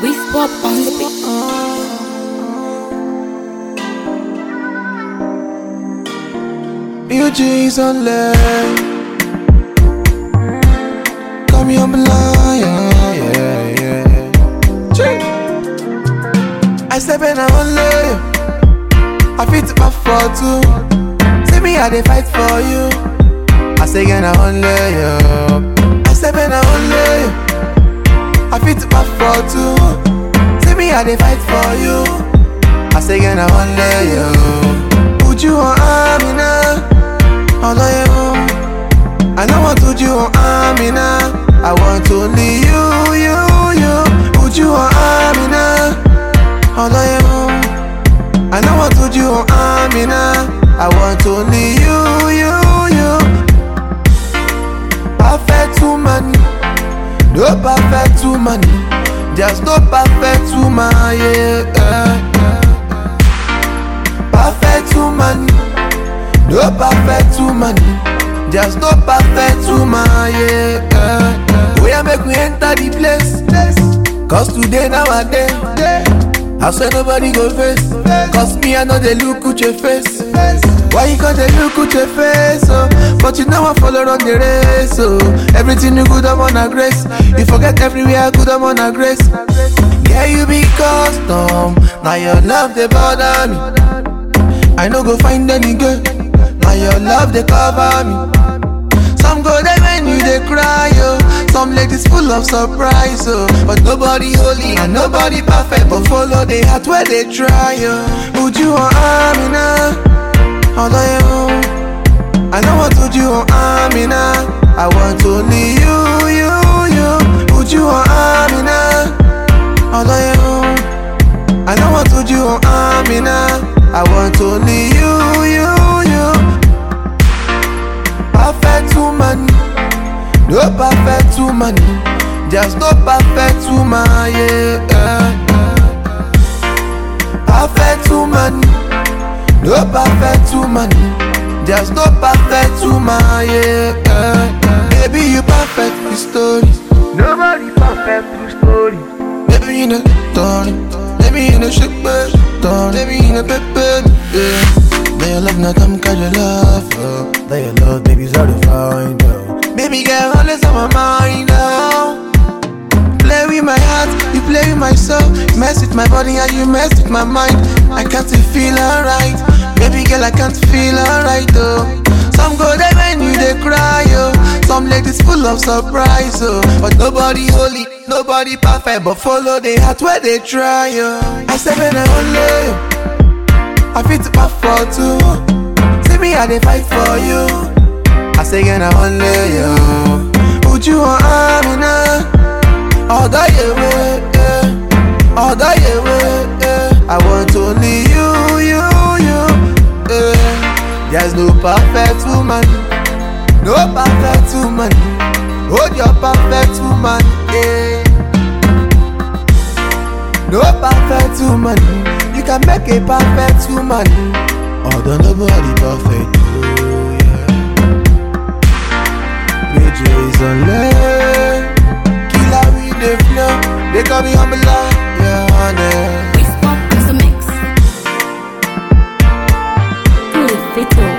Pop on the beat. UG's on lane. Come here, yeah. I step in on lane. I fit my for two. See me, I dey fight for you. I say again, I on lane. I step in on lane. I fit my for two. See me, I dey fight for you. I say again, I on lane. Put you on Amina. Although you, I don't want to do you on Amina. I want only you. Put you on Amina. Although you, I don't want to do you on Amina. I want only you. Perfect woman, no perfect woman. There's no perfect woman, yeah. Perfect woman. No perfect woman, there's no perfect woman, yeah. We are make we enter the place, cause today nowadays, I swear nobody go face. Cause me I know they look at your face. Why you got they look at your face, oh? But you know I follow on the race, oh. Everything you good I'm on a grace. You forget everywhere good I'm on a grace. Yeah, you be custom, now your love they bother me. I no go find any girl. Now your love they cover me. Some go there when you they cry, oh. Some ladies full of surprise, oh. But nobody holy and nobody perfect, but follow the heart where they try, oh. Would you on Amina? Although you, I know what to do on Amina. I want only you. Would you on Amina? Although you, I know what to do on Amina. I want only you. Perfect woman, no perfect woman. There's no perfect woman, yeah. Perfect woman, no perfect woman. There's no perfect woman, yeah. Baby, you perfect the story. Nobody perfect the story. Baby, you know story. Baby, you know shit, baby, you know pepper, yeah. They love not come cause you love, oh. They love babies are defined, oh. Baby girl, always on my mind now. Play with my heart, you play with my soul. You mess with my body and you mess with my mind. I can't feel alright. Baby girl, I can't feel alright, oh. Some go there when you they cry, oh. Some ladies full of surprise, oh. But nobody holy, nobody perfect, but follow the heart where they try, oh. I say when I only, I fit my for two. See me, I dey fight for you. I say again, I only you. Put you on Amina. Although you way, yeah. Although you way, yeah. I want only you. There's no perfect woman, no perfect woman. Hold your perfect woman, yeah. No perfect woman. You can make a perfect woman. Although nobody perfect, oh yeah. Bridges on lane, killer with the flow. They call me humble, yeah, honey. Pop on the mix. Good fit.